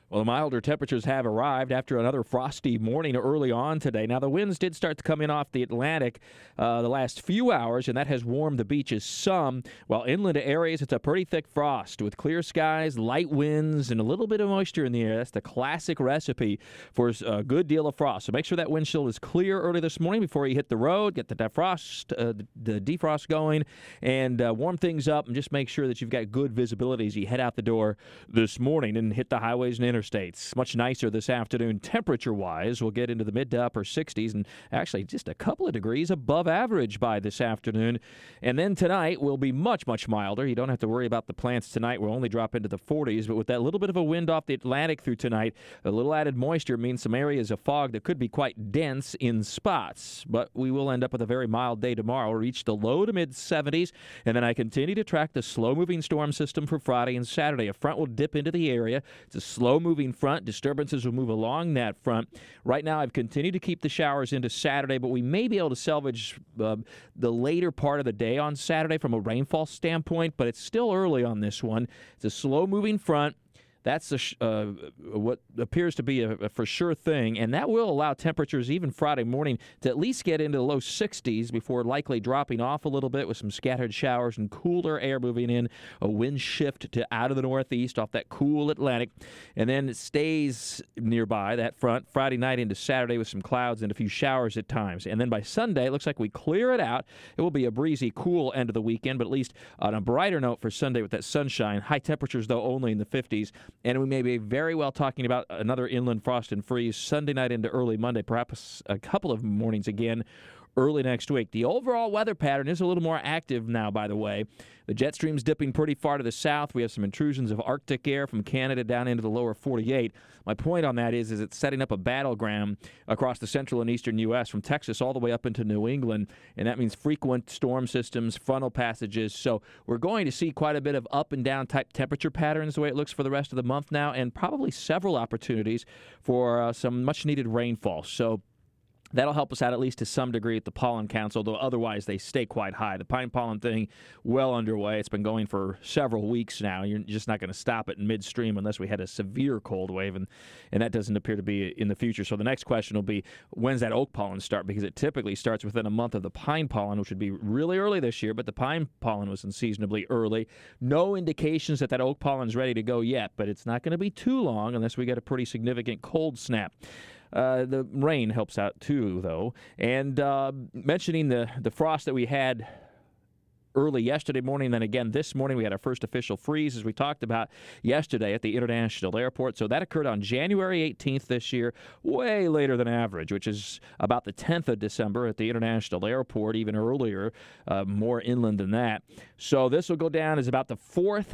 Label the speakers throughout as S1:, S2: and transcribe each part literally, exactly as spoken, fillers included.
S1: Well, the milder temperatures have arrived after another frosty morning early on today. Now, the winds did start to come in off the Atlantic uh, the last few hours, and that has warmed the beaches some. While inland areas, it's a pretty thick frost with clear skies, light winds, and a little bit of moisture in the air. That's the classic recipe for a good deal of frost. So make sure that windshield is clear early this morning before you hit the road. Get the defrost, uh, the defrost going, and uh, warm things up, and just make sure that you've got good visibility as you head out the door this morning and hit the highways and interstates. Much nicer this afternoon temperature-wise. We'll get into the mid to upper sixties and actually just a couple of degrees above average by this afternoon. And then tonight will be much, much milder. You don't have to worry about the plants tonight. We'll only drop into the forties, but with that little bit of a wind off the Atlantic through tonight, a little added moisture means some areas of fog that could be quite dense in spots. But we will end up with a very mild day tomorrow. We'll reach the low to mid seventies, and then I continue to track the slow-moving storm system for Friday and Saturday. A front will dip into the area. It's a slow-moving moving front. Disturbances will move along that front. Right now, I've continued to keep the showers into Saturday, but we may be able to salvage uh, the later part of the day on Saturday from a rainfall standpoint, but it's still early on this one. It's a slow-moving front. That's a sh- uh, what appears to be a, a for sure thing, and that will allow temperatures even Friday morning to at least get into the low sixties before likely dropping off a little bit with some scattered showers and cooler air moving in, a wind shift to out of the northeast off that cool Atlantic, and then it stays nearby, that front, Friday night into Saturday with some clouds and a few showers at times. And then by Sunday, it looks like we clear it out. It will be a breezy, cool end of the weekend, but at least on a brighter note for Sunday with that sunshine. High temperatures, though, only in the fifties. And we may be very well talking about another inland frost and freeze Sunday night into early Monday, perhaps a couple of mornings again early next week. The overall weather pattern is a little more active now, by the way. The jet stream's dipping pretty far to the south. We have some intrusions of Arctic air from Canada down into the lower forty-eight. My point on that is, is it's setting up a battleground across the central and eastern U S from Texas all the way up into New England, and that means frequent storm systems, frontal passages. So we're going to see quite a bit of up and down type temperature patterns the way it looks for the rest of the month now, and probably several opportunities for uh, some much-needed rainfall. So that'll help us out at least to some degree at the pollen counts, although otherwise they stay quite high. The pine pollen thing, well underway. It's been going for several weeks now. You're just not going to stop it in midstream unless we had a severe cold wave, and, and that doesn't appear to be in the future. So the next question will be, when's that oak pollen start? Because it typically starts within a month of the pine pollen, which would be really early this year, but the pine pollen was unseasonably early. No indications that that oak pollen's ready to go yet, but it's not going to be too long unless we get a pretty significant cold snap. Uh, the rain helps out, too, though. And uh, mentioning the, the frost that we had early yesterday morning, then again this morning, we had our first official freeze, as we talked about yesterday at the International Airport. So that occurred on January eighteenth this year, way later than average, which is about the tenth of December at the International Airport, even earlier, uh, more inland than that. So this will go down as about the fourth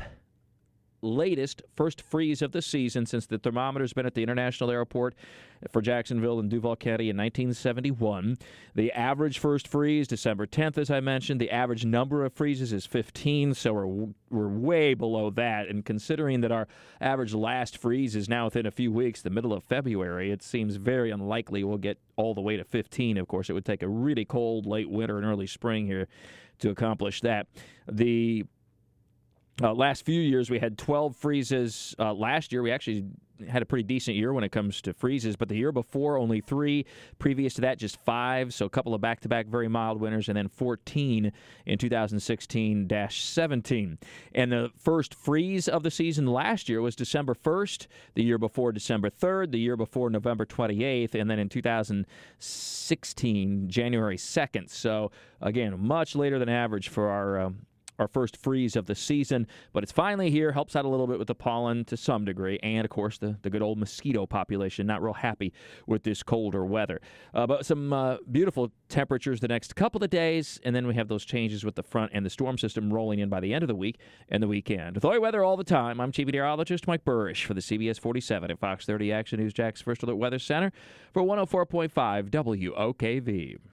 S1: latest first freeze of the season since the thermometer's been at the International Airport for Jacksonville and Duval County in nineteen seventy-one. The average first freeze, December tenth, as I mentioned. The average number of freezes is fifteen, so we're we're way below that. And considering that our average last freeze is now within a few weeks, the middle of February, it seems very unlikely we'll get all the way to fifteen. Of course, it would take a really cold late winter and early spring here to accomplish that. The Uh, last few years, we had twelve freezes. Uh, last year, we actually had a pretty decent year when it comes to freezes, but the year before, only three. Previous to that, just five, so a couple of back-to-back very mild winters, and then fourteen in two thousand sixteen seventeen. And the first freeze of the season last year was December first, the year before December third, the year before November twenty-eighth, and then in two thousand sixteen, January second. So, again, much later than average for our um, our first freeze of the season, but it's finally here, helps out a little bit with the pollen to some degree, and, of course, the, the good old mosquito population, not real happy with this colder weather. Uh, but some uh, beautiful temperatures the next couple of days, and then we have those changes with the front and the storm system rolling in by the end of the week and the weekend. With all your weather all the time, I'm Chief Meteorologist Mike Burrish for the C B S forty-seven at Fox thirty Action News Jack's First Alert Weather Center for one oh four point five W O K V.